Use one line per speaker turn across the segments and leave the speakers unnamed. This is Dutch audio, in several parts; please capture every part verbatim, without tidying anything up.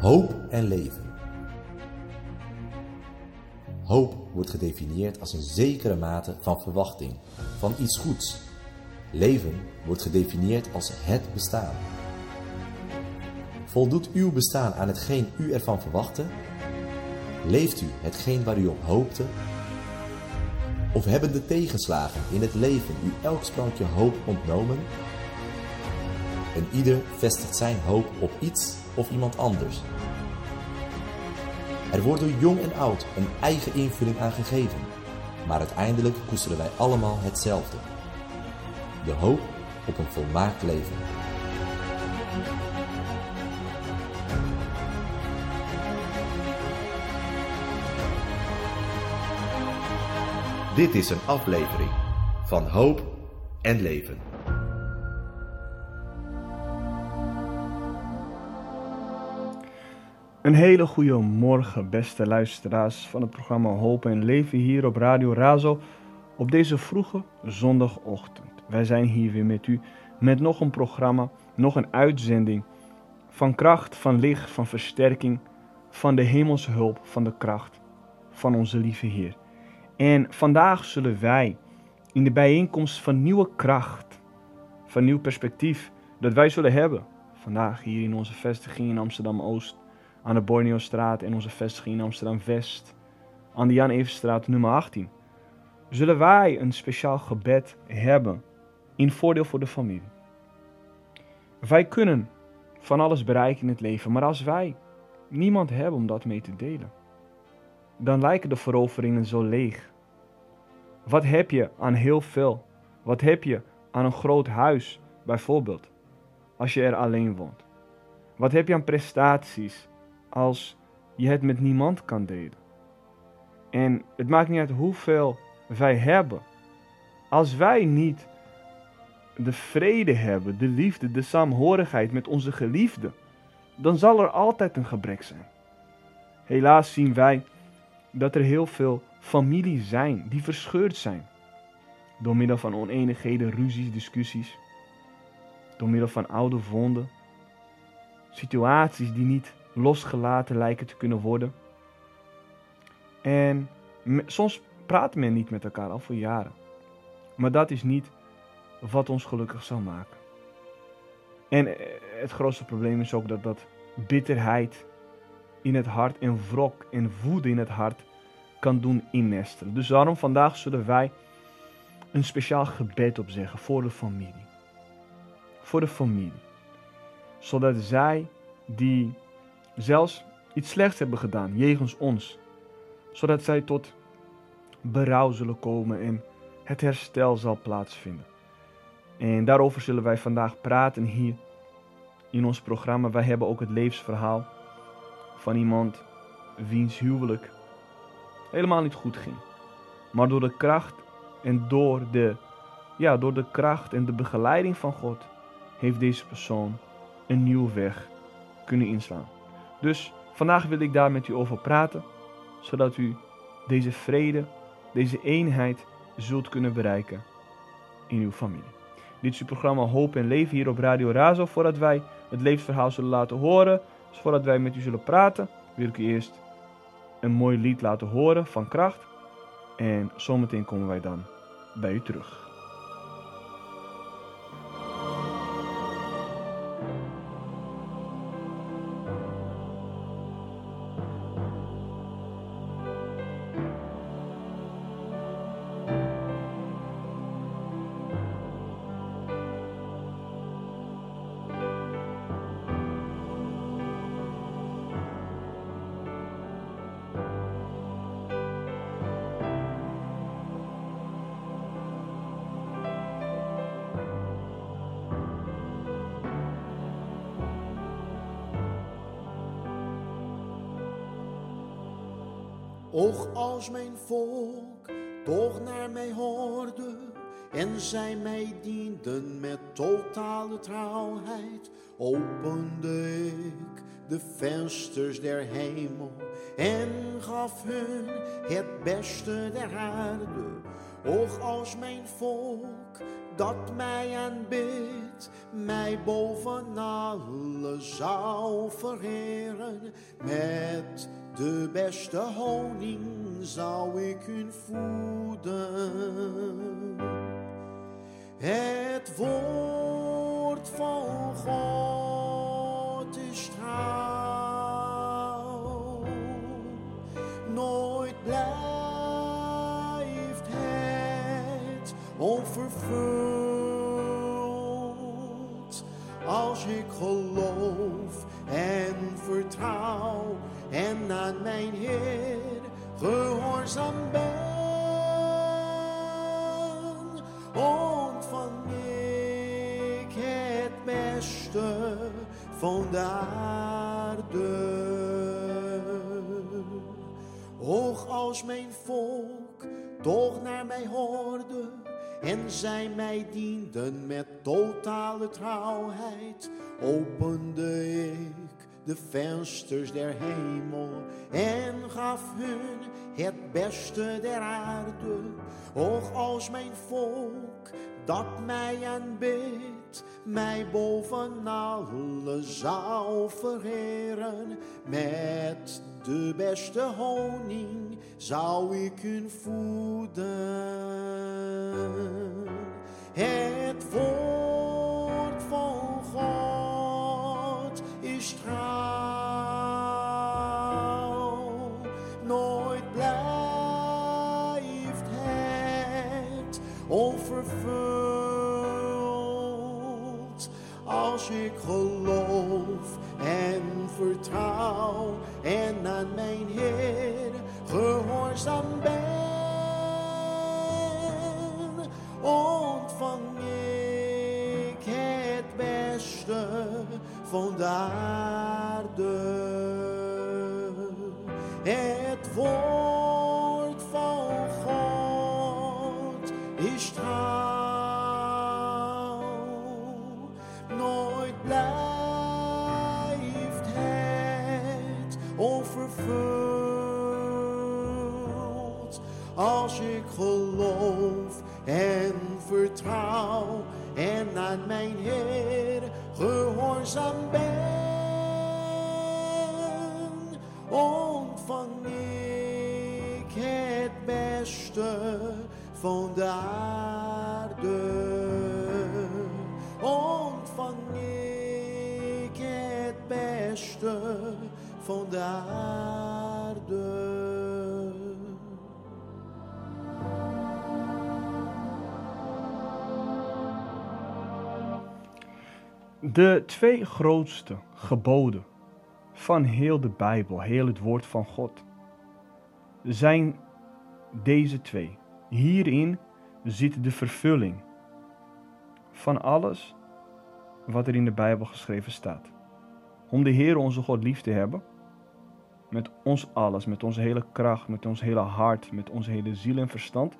Hoop en leven. Hoop wordt gedefinieerd als een zekere mate van verwachting, van iets goeds. Leven wordt gedefinieerd als het bestaan. Voldoet uw bestaan aan hetgeen u ervan verwachtte? Leeft u hetgeen waar u op hoopte? Of hebben de tegenslagen in het leven u elk sprankje hoop ontnomen? En ieder vestigt zijn hoop op iets of iemand anders. Er wordt door jong en oud een eigen invulling aan gegeven, maar uiteindelijk koesteren wij allemaal hetzelfde. De hoop op een volmaakt leven. Dit is een aflevering van Hoop en Leven.
Een hele goede morgen, beste luisteraars van het programma Hoop en Leven hier op Radio Razo op deze vroege zondagochtend. Wij zijn hier weer met u met nog een programma, nog een uitzending van kracht, van licht, van versterking, van de hemelse hulp, van de kracht van onze lieve Heer. En vandaag zullen wij in de bijeenkomst van nieuwe kracht, van nieuw perspectief dat wij zullen hebben, vandaag hier in onze vestiging in Amsterdam-Oost, aan de Borneostraat en onze vestiging in Amsterdam-West, aan de Jan Everstraat nummer achttien, zullen wij een speciaal gebed hebben in voordeel voor de familie. Wij kunnen van alles bereiken in het leven, maar als wij niemand hebben om dat mee te delen, dan lijken de veroveringen zo leeg. Wat heb je aan heel veel? Wat heb je aan een groot huis, bijvoorbeeld, als je er alleen woont? Wat heb je aan prestaties als je het met niemand kan delen? En het maakt niet uit hoeveel wij hebben. Als wij niet de vrede hebben, de liefde, de saamhorigheid met onze geliefden, dan zal er altijd een gebrek zijn. Helaas zien wij dat er heel veel families zijn die verscheurd zijn. Door middel van oneenigheden, ruzies, discussies. Door middel van oude wonden. Situaties die niet losgelaten lijken te kunnen worden. En me, soms praat men niet met elkaar al voor jaren. Maar dat is niet wat ons gelukkig zal maken. En het grootste probleem is ook dat dat bitterheid in het hart en wrok en woede in het hart kan doen innestelen. Dus daarom vandaag zullen wij een speciaal gebed opzeggen voor de familie. Voor de familie. Zodat zij die zelfs iets slechts hebben gedaan jegens ons, zodat zij tot berouw zullen komen en het herstel zal plaatsvinden. En daarover zullen wij vandaag praten hier in ons programma. Wij hebben ook het levensverhaal van iemand wiens huwelijk helemaal niet goed ging. Maar door de kracht en door de, ja, door de kracht en de begeleiding van God heeft deze persoon een nieuwe weg kunnen inslaan. Dus vandaag wil ik daar met u over praten, zodat u deze vrede, deze eenheid zult kunnen bereiken in uw familie. Dit is uw programma Hoop en Leven hier op Radio Razo. Voordat wij het levensverhaal zullen laten horen, dus voordat wij met u zullen praten, wil ik u eerst een mooi lied laten horen van kracht. En zometeen komen wij dan bij u terug.
Och, als mijn volk toch naar mij hoorde en zij mij dienden met totale trouwheid, opende ik de vensters der hemel en gaf hun het beste der aarde. Och als mijn volk dat mij aanbidt, mij boven alle zou vereren, met de beste honing zou ik hun voeden. Het woord van God is trouw, nooit blijft het onvervuld. Als ik geloof en vertrouw en aan mijn Heer gehoorzaam ben, ontvang ik het beste van de aarde. Och, als mijn volk toch naar mij hoorde en zij mij dienden met totale trouwheid, opende ik de vensters der hemel en gaf hun het beste der aarde. Och, als mijn volk dat mij aanbidt, mij boven alle zou vereren, met de beste honing zou ik hun voeden. Het woord van God is trouw, nooit blijft het onvervuld. Als ik geloof en vertrouw en aan mijn Heer gehoorzaam ben, ontvang ik het beste van de aarde. Het woord van God is trouw, nooit blijft het onvervuld. Als ik geloof en vertrouw en aan mijn Heer gehoorzaam ben, ontvang ik het beste van de aarde. Ontvang ik het beste van de aarde.
De twee grootste geboden van heel de Bijbel, heel het woord van God, zijn deze twee. Hierin zit de vervulling van alles wat er in de Bijbel geschreven staat. Om de Heer onze God lief te hebben, met ons alles, met onze hele kracht, met ons hele hart, met onze hele ziel en verstand.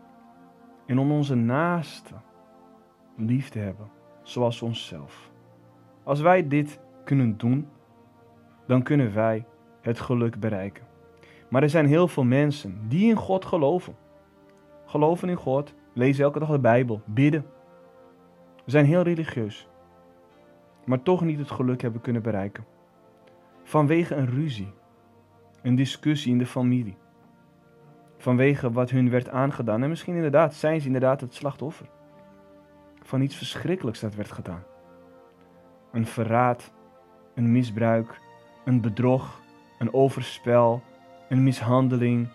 En om onze naaste lief te hebben, zoals onszelf. Als wij dit kunnen doen, dan kunnen wij het geluk bereiken. Maar er zijn heel veel mensen die in God geloven. Geloven in God, lezen elke dag de Bijbel, bidden. We zijn heel religieus, maar toch niet het geluk hebben kunnen bereiken. Vanwege een ruzie, een discussie in de familie. Vanwege wat hun werd aangedaan. En misschien inderdaad zijn ze inderdaad het slachtoffer van iets verschrikkelijks dat werd gedaan. Een verraad, een misbruik, een bedrog, een overspel, een mishandeling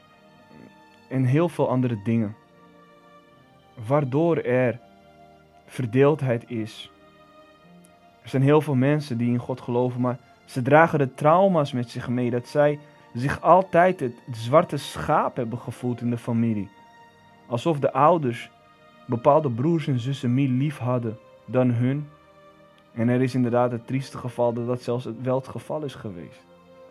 en heel veel andere dingen. Waardoor er verdeeldheid is. Er zijn heel veel mensen die in God geloven, maar ze dragen de trauma's met zich mee. Dat zij zich altijd het zwarte schaap hebben gevoeld in de familie. Alsof de ouders bepaalde broers en zussen meer lief hadden dan hun. En er is inderdaad het trieste geval dat dat zelfs wel het geval is geweest.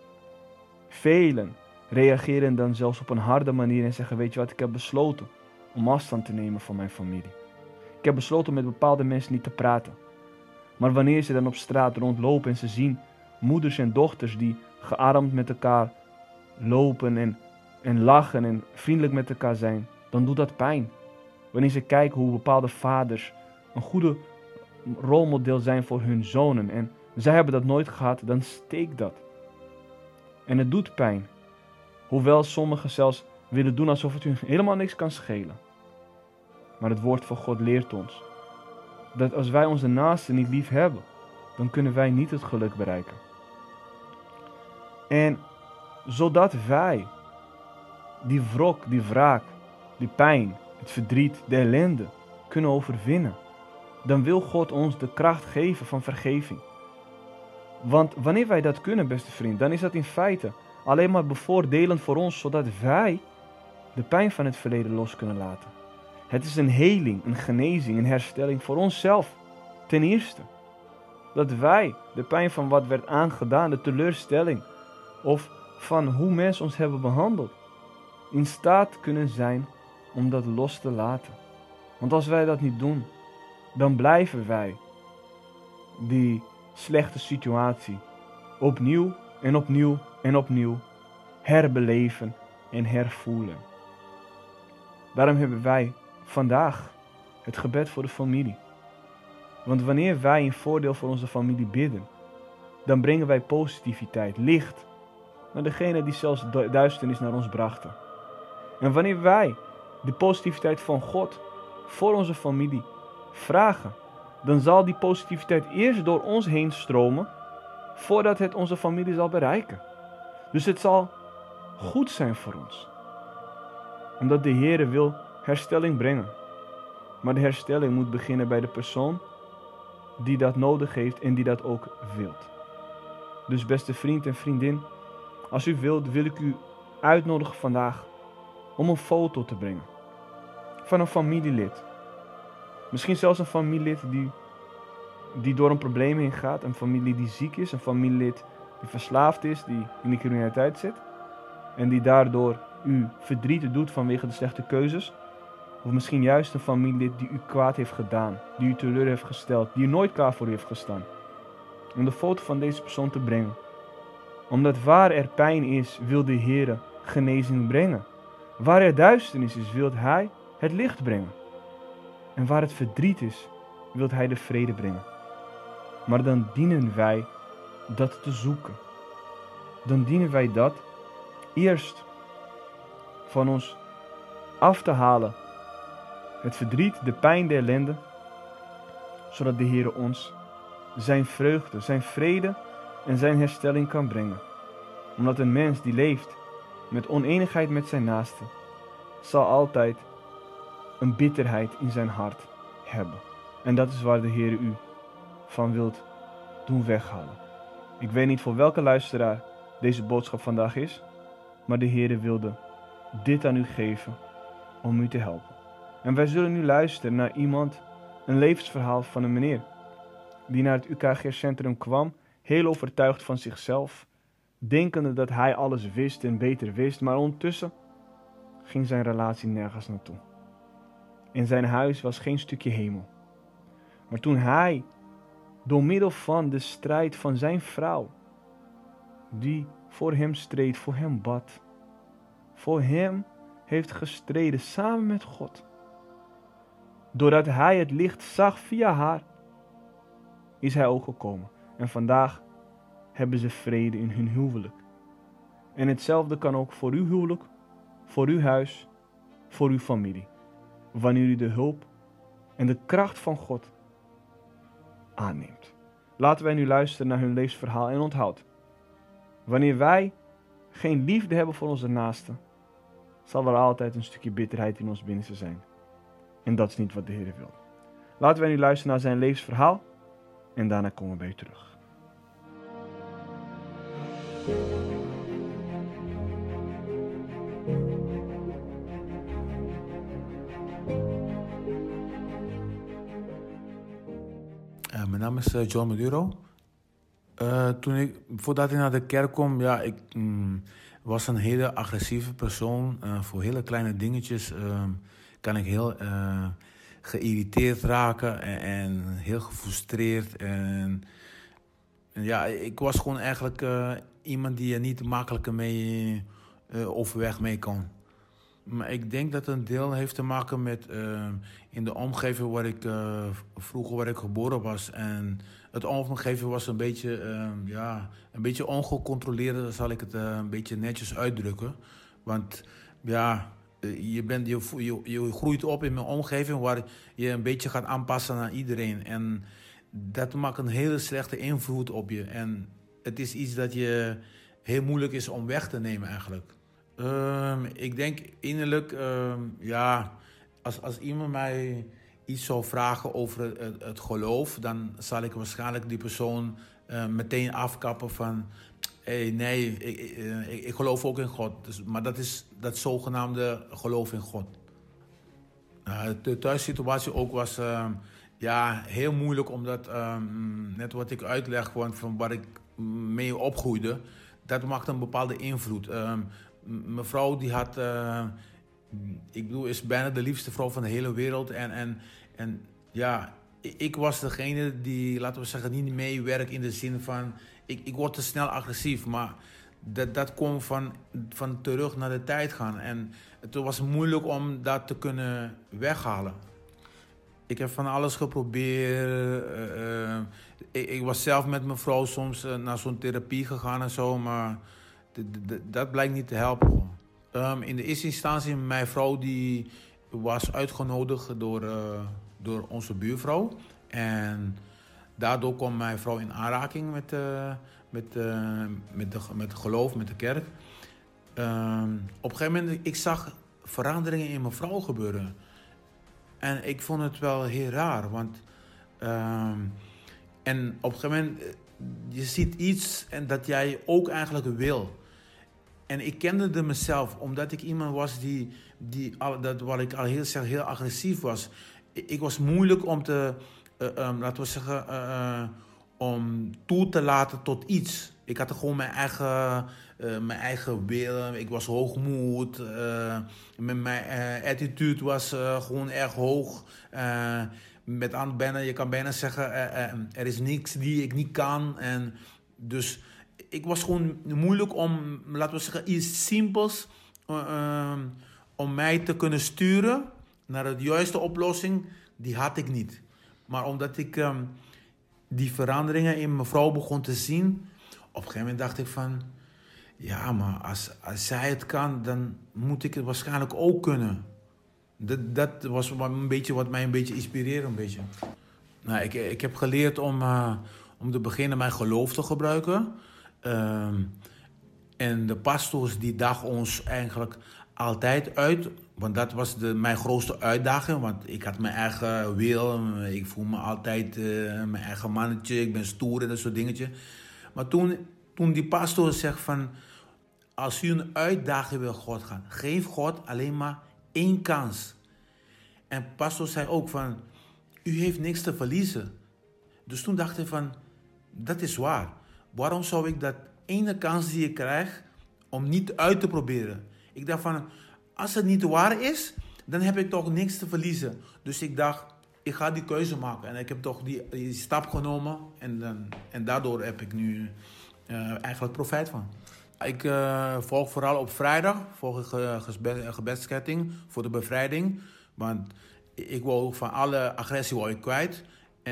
Velen reageren dan zelfs op een harde manier en zeggen, weet je wat, ik heb besloten om afstand te nemen van mijn familie. Ik heb besloten om met bepaalde mensen niet te praten. Maar wanneer ze dan op straat rondlopen en ze zien moeders en dochters die gearmd met elkaar lopen en, en lachen en vriendelijk met elkaar zijn, dan doet dat pijn. Wanneer ze kijken hoe bepaalde vaders een goede rolmodel zijn voor hun zonen en zij hebben dat nooit gehad, dan steekt dat. En het doet pijn. Hoewel sommigen zelfs willen doen alsof het hun helemaal niks kan schelen. Maar het woord van God leert ons dat als wij onze naasten niet lief hebben, dan kunnen wij niet het geluk bereiken. En zodat wij die wrok, die wraak, die pijn, het verdriet, de ellende kunnen overwinnen, dan wil God ons de kracht geven van vergeving. Want wanneer wij dat kunnen, beste vriend, dan is dat in feite alleen maar bevoordelend voor ons, zodat wij de pijn van het verleden los kunnen laten. Het is een heling, een genezing, een herstelling voor onszelf. Ten eerste, dat wij de pijn van wat werd aangedaan, de teleurstelling, of van hoe mensen ons hebben behandeld, in staat kunnen zijn om dat los te laten. Want als wij dat niet doen, dan blijven wij die slechte situatie opnieuw en opnieuw en opnieuw herbeleven en hervoelen. Daarom hebben wij vandaag het gebed voor de familie. Want wanneer wij in voordeel voor onze familie bidden, dan brengen wij positiviteit, licht, naar degene die zelfs duisternis naar ons brachten. En wanneer wij de positiviteit van God voor onze familie vragen, dan zal die positiviteit eerst door ons heen stromen, voordat het onze familie zal bereiken. Dus het zal goed zijn voor ons. Omdat de Heere wil herstelling brengen. Maar de herstelling moet beginnen bij de persoon die dat nodig heeft en die dat ook wilt. Dus beste vriend en vriendin, als u wilt, wil ik u uitnodigen vandaag om een foto te brengen van een familielid. Misschien zelfs een familielid die, die door een probleem heen gaat, een familie die ziek is, een familielid die verslaafd is, die in de criminaliteit zit en die daardoor u verdriet doet vanwege de slechte keuzes. Of misschien juist een familielid die u kwaad heeft gedaan, die u teleur heeft gesteld, die u nooit klaar voor u heeft gestaan. Om de foto van deze persoon te brengen. Omdat waar er pijn is, wil de Heere genezing brengen. Waar er duisternis is, wil Hij het licht brengen. En waar het verdriet is, wil Hij de vrede brengen. Maar dan dienen wij dat te zoeken. Dan dienen wij dat eerst van ons af te halen. Het verdriet, de pijn, de ellende. Zodat de Heere ons zijn vreugde, zijn vrede en zijn herstelling kan brengen. Omdat een mens die leeft met oneenigheid met zijn naaste, zal altijd een bitterheid in zijn hart hebben. En dat is waar de Heere u van wilt doen weghalen. Ik weet niet voor welke luisteraar deze boodschap vandaag is, maar de Heere wilde dit aan u geven om u te helpen. En wij zullen nu luisteren naar iemand, een levensverhaal van een meneer, die naar het U K G-centrum kwam, heel overtuigd van zichzelf, denkende dat hij alles wist en beter wist, maar ondertussen ging zijn relatie nergens naartoe. In zijn huis was geen stukje hemel. Maar toen hij, door middel van de strijd van zijn vrouw, die voor hem streed, voor hem bad, voor hem heeft gestreden samen met God, doordat hij het licht zag via haar, is hij ook gekomen. En vandaag hebben ze vrede in hun huwelijk. En hetzelfde kan ook voor uw huwelijk, voor uw huis, voor uw familie. Wanneer u de hulp en de kracht van God aanneemt. Laten wij nu luisteren naar hun levensverhaal en onthoud. Wanneer wij geen liefde hebben voor onze naasten, zal er altijd een stukje bitterheid in ons binnenste zijn. En dat is niet wat de Heer wil. Laten wij nu luisteren naar zijn levensverhaal en daarna komen we bij u terug.
Uh, mijn naam is uh, John Maduro. Uh, toen ik, voordat ik naar de kerk kwam, ja, ik mm, was een hele agressieve persoon. Uh, voor hele kleine dingetjes uh, kan ik heel uh, geïrriteerd raken en, en heel gefrustreerd. En, en ja, ik was gewoon eigenlijk uh, iemand die je niet makkelijk mee uh, overweg mee kon. Maar ik denk dat een deel heeft te maken met uh, in de omgeving waar ik uh, vroeger waar ik geboren was. En het omgeving was een beetje, uh, ja, een beetje ongecontroleerd, zal ik het uh, een beetje netjes uitdrukken. Want ja, je, bent, je, je, je groeit op in een omgeving waar je een beetje gaat aanpassen aan iedereen. En dat maakt een hele slechte invloed op je. En het is iets dat je heel moeilijk is om weg te nemen eigenlijk. Um, ik denk innerlijk, um, ja, als, als iemand mij iets zou vragen over het, het geloof, dan zal ik waarschijnlijk die persoon uh, meteen afkappen van, hey, nee, ik, ik, ik geloof ook in God. Dus, maar dat is dat zogenaamde geloof in God. Uh, de thuissituatie ook was uh, ja, heel moeilijk, omdat um, net wat ik uitleg van, van waar ik mee opgroeide, dat maakt een bepaalde invloed. Um, Mijn vrouw die had, uh, ik bedoel, is bijna de liefste vrouw van de hele wereld. En, en, en ja, ik was degene die, laten we zeggen, niet meewerkt in de zin van, ik, ik word te snel agressief. Maar dat, dat komt van, van terug naar de tijd gaan. En het was moeilijk om dat te kunnen weghalen. Ik heb van alles geprobeerd. Uh, uh, ik, ik was zelf met mijn vrouw soms uh, naar zo'n therapie gegaan en zo, maar D- d- dat blijkt niet te helpen. Um, in de eerste instantie, mijn vrouw die was uitgenodigd door, uh, door onze buurvrouw. En daardoor kwam mijn vrouw in aanraking met, uh, met, uh, met, de, met het geloof, met de kerk. Um, op een gegeven moment, ik zag veranderingen in mijn vrouw gebeuren. En ik vond het wel heel raar, want um, en op een gegeven moment, je ziet iets en dat jij ook eigenlijk wil. En ik kende de mezelf, omdat ik iemand was die, die dat wat ik al heel, zeg, heel agressief was. Ik, ik was moeilijk om te, uh, um, laten we zeggen, uh, uh, om toe te laten tot iets. Ik had er gewoon mijn eigen, uh, mijn eigen wil. Ik was hoogmoed. Uh, mijn uh, attitude was uh, gewoon erg hoog. Uh, met aan, bijna, je kan bijna zeggen, uh, uh, er is niks die ik niet kan. En dus ik was gewoon moeilijk om, laten we zeggen, iets simpels uh, uh, om mij te kunnen sturen naar de juiste oplossing, die had ik niet. Maar omdat ik um, die veranderingen in mijn vrouw begon te zien, op een gegeven moment dacht ik van, ja, maar als, als zij het kan, dan moet ik het waarschijnlijk ook kunnen. Dat, dat was een beetje wat mij een beetje inspireerde, een beetje. Nou, ik, ik heb geleerd om, uh, om te beginnen mijn geloof te gebruiken. Um, en de pastors die dagen ons eigenlijk altijd uit, want dat was de, mijn grootste uitdaging, want ik had mijn eigen wil, ik voel me altijd uh, mijn eigen mannetje, ik ben stoer en dat soort dingetje. Maar toen, toen die pastor zegt van, als u een uitdaging wil God gaan, geef God alleen maar één kans. En pastor zei ook van, u heeft niks te verliezen. Dus toen dacht ik van, dat is waar. Waarom zou ik dat ene kans die ik krijg om niet uit te proberen? Ik dacht van, als het niet waar is, dan heb ik toch niks te verliezen. Dus ik dacht, ik ga die keuze maken. En ik heb toch die, die stap genomen. En, dan, en daardoor heb ik nu uh, eigenlijk profijt van. Ik uh, volg vooral op vrijdag volg ik uh, gebedsketting voor de bevrijding. Want ik wou van alle agressie wou ik kwijt.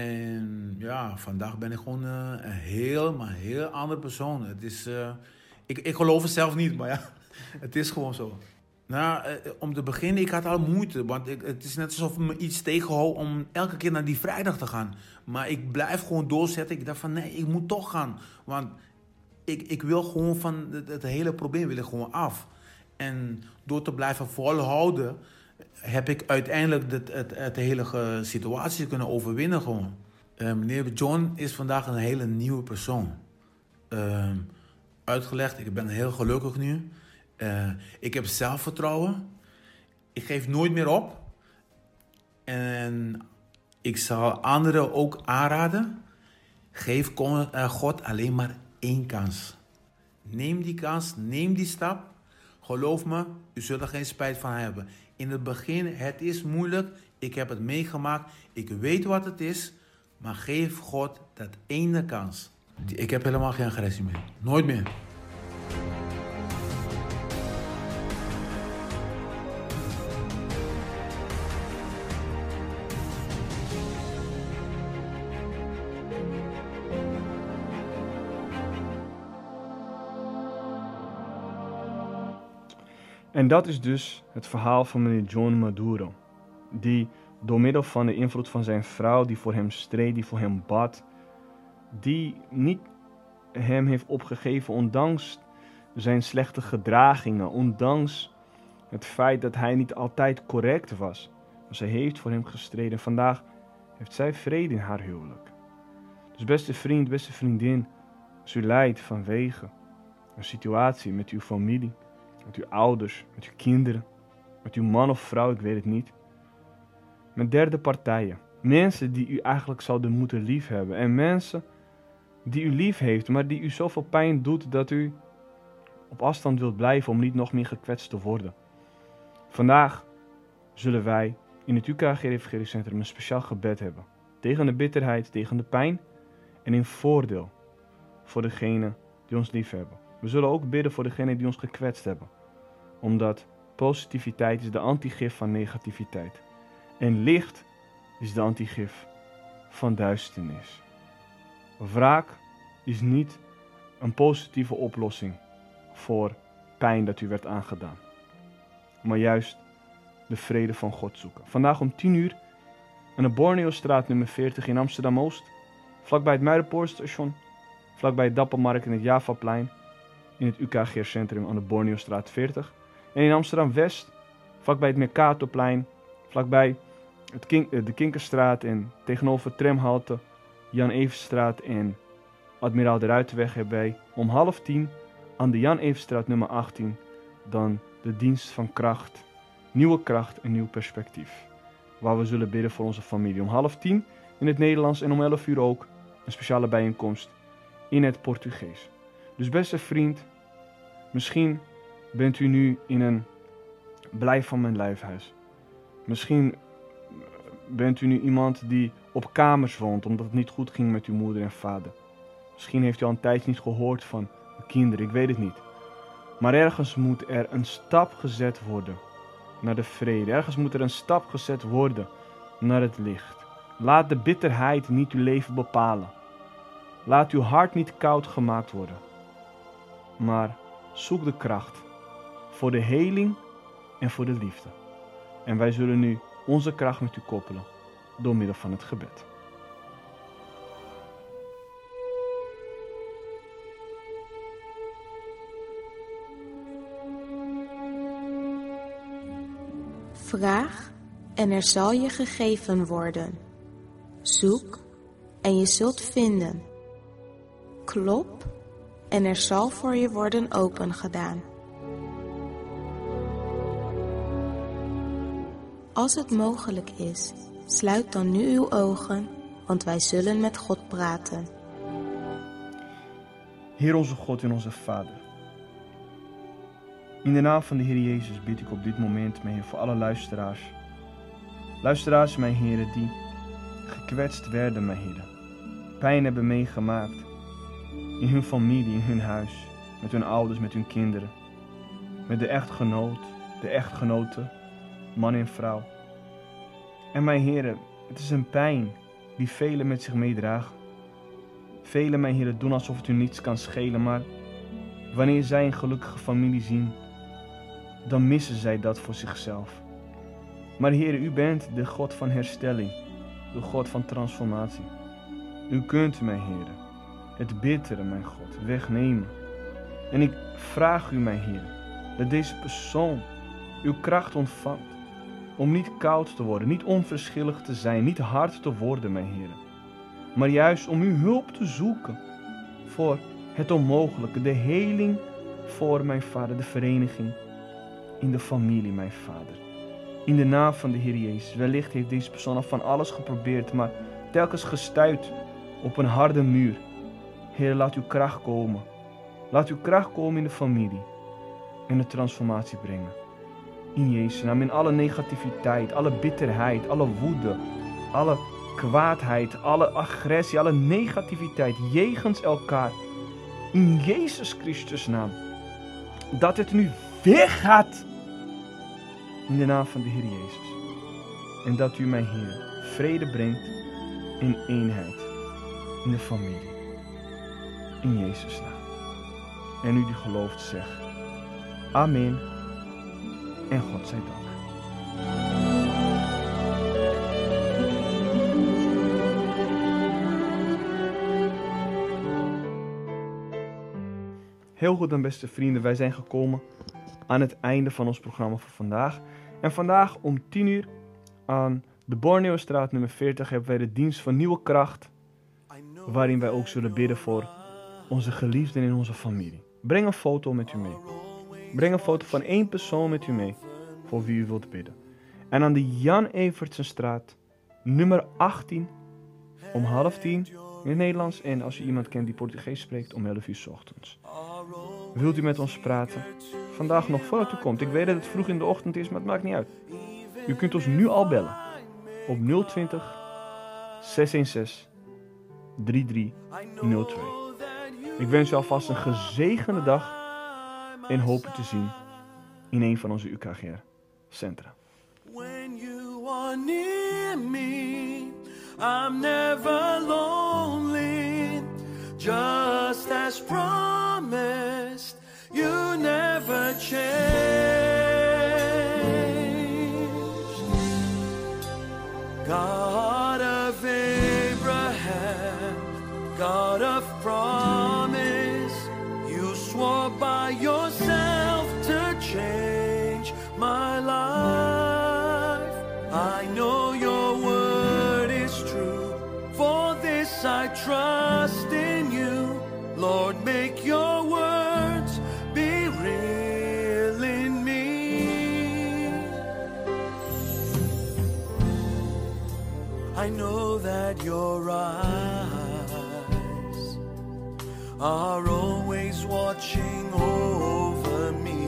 En ja, vandaag ben ik gewoon uh, een heel, maar heel andere persoon. Het is, uh, ik, ik geloof het zelf niet, maar ja, het is gewoon zo. Nou, uh, om te beginnen, ik had al moeite. Want ik, het is net alsof me iets tegenhoudt om elke keer naar die vrijdag te gaan. Maar ik blijf gewoon doorzetten. Ik dacht van, nee, ik moet toch gaan. Want ik, ik wil gewoon van het, het hele probleem wil ik gewoon af. En door te blijven volhouden, heb ik uiteindelijk de, het, het hele situatie kunnen overwinnen gewoon. Uh, meneer John is vandaag een hele nieuwe persoon. Uh, uitgelegd, ik ben heel gelukkig nu. Uh, ik heb zelfvertrouwen. Ik geef nooit meer op. En ik zal anderen ook aanraden. Geef God alleen maar één kans. Neem die kans, neem die stap. Geloof me, u zult er geen spijt van hebben. In het begin, het is moeilijk. Ik heb het meegemaakt. Ik weet wat het is. Maar geef God dat ene kans. Ik heb helemaal geen agressie meer. Nooit meer.
En dat is dus het verhaal van meneer John Maduro, die door middel van de invloed van zijn vrouw, die voor hem streed, die voor hem bad, die niet hem heeft opgegeven ondanks zijn slechte gedragingen, ondanks het feit dat hij niet altijd correct was. Maar zij heeft voor hem gestreden. Vandaag heeft zij vrede in haar huwelijk. Dus beste vriend, beste vriendin, als u lijdt vanwege een situatie met uw familie, met uw ouders, met uw kinderen, met uw man of vrouw, ik weet het niet. Met derde partijen. Mensen die u eigenlijk zouden moeten liefhebben. En mensen die u lief heeft, maar die u zoveel pijn doet dat u op afstand wilt blijven om niet nog meer gekwetst te worden. Vandaag zullen wij in het U K G Evangeliecentrum een speciaal gebed hebben. Tegen de bitterheid, tegen de pijn en in voordeel voor degenen die ons lief hebben. We zullen ook bidden voor degenen die ons gekwetst hebben. Omdat positiviteit is de antigif van negativiteit. En licht is de antigif van duisternis. Wraak is niet een positieve oplossing voor pijn dat u werd aangedaan. Maar juist de vrede van God zoeken. Vandaag om tien uur aan de Borneostraat nummer veertig in Amsterdam-Oost. Vlakbij het Muiderpoortstation. Vlakbij het Dappermarkt en het Javaplein. In het U K G R-centrum aan de Borneostraat veertig. En in Amsterdam-West. Vlakbij het Mercatorplein. Vlakbij het Kink, de Kinkerstraat en tegenover tramhalte Jan Evenstraat en Admiraal de Ruitenweg hebben wij om half tien aan de Jan Evenstraat nummer achttien dan de dienst van kracht, nieuwe kracht en nieuw perspectief. Waar we zullen bidden voor onze familie. Om half tien in het Nederlands en om elf uur ook een speciale bijeenkomst in het Portugees. Dus beste vriend, misschien bent u nu in een blijf van mijn lijfhuis. Misschien bent u nu iemand die op kamers woont omdat het niet goed ging met uw moeder en vader. Misschien heeft u al een tijdje niet gehoord van uw kinderen, ik weet het niet. Maar ergens moet er een stap gezet worden naar de vrede. Ergens moet er een stap gezet worden naar het licht. Laat de bitterheid niet uw leven bepalen. Laat uw hart niet koud gemaakt worden. Maar zoek de kracht voor de heling en voor de liefde. En wij zullen nu onze kracht met u koppelen door middel van het gebed.
Vraag en er zal je gegeven worden. Zoek en je zult vinden. Klop en er zal voor je worden opengedaan. Als het mogelijk is, sluit dan nu uw ogen, want wij zullen met God praten.
Heer onze God en onze Vader. In de naam van de Heer Jezus bid ik op dit moment, mijn Heer, voor alle luisteraars. Luisteraars, mijn Heer, die gekwetst werden, mijn Heer. Pijn hebben meegemaakt. In hun familie, in hun huis. Met hun ouders, met hun kinderen. Met de echtgenoot, de echtgenoten, man en vrouw. En mijn Heer, het is een pijn die velen met zich meedragen. Velen, mijn Heer, doen alsof het u niets kan schelen, maar wanneer zij een gelukkige familie zien, dan missen zij dat voor zichzelf. Maar Heer, u bent de God van herstelling, de God van transformatie. U kunt, mijn Heer, het bittere, mijn God, wegnemen. En ik vraag u, mijn Heer, dat deze persoon uw kracht ontvangt om niet koud te worden, niet onverschillig te zijn, niet hard te worden, mijn Heer. Maar juist om uw hulp te zoeken voor het onmogelijke, de heling voor mijn Vader, de vereniging in de familie, mijn Vader. In de naam van de Heer Jezus. Wellicht heeft deze persoon al van alles geprobeerd, maar telkens gestuit op een harde muur. Heer, laat uw kracht komen. Laat uw kracht komen in de familie en de transformatie brengen. In Jezus' naam, in alle negativiteit, alle bitterheid, alle woede, alle kwaadheid, alle agressie, alle negativiteit jegens elkaar. In Jezus Christus' naam. Dat het nu weggaat. In de naam van de Heer Jezus. En dat u, mijn Heer, vrede brengt in eenheid. In de familie. In Jezus' naam. En u die gelooft zegt. Amen. En God zij dank. Heel goed dan, beste vrienden, wij zijn gekomen aan het einde van ons programma voor vandaag. En vandaag om tien uur aan de Borneostraat nummer veertig hebben wij de dienst van Nieuwe Kracht, waarin wij ook zullen bidden voor onze geliefden in onze familie. Breng een foto met u mee. Breng een foto van één persoon met u mee, voor wie u wilt bidden. En aan de Jan Evertsenstraat nummer achttien om half tien in het Nederlands. En als u iemand kent die Portugees spreekt, om elf uur 's ochtends. Wilt u met ons praten? Vandaag nog voordat u komt. Ik weet dat het vroeg in de ochtend is, maar het maakt niet uit. U kunt ons nu al bellen op nul twintig, zeshonderdzestig, drieëndertig nul twee. Ik wens u alvast een gezegende dag en hoop u te zien in een van onze U K G R-centra.
When you are near me, I'm never lonely. Just as promised, you never change. God of Abraham, God of promise, you swore by yourself to change my life. I know your word is true, for this I trust in you. Lord, make your words be real in me. I know that your eyes are always watching over me.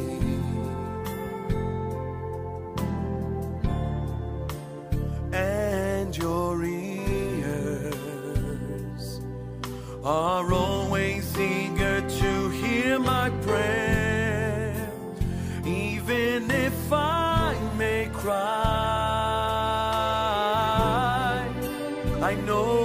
And your ears are always eager to hear my prayer, even if I may cry. I know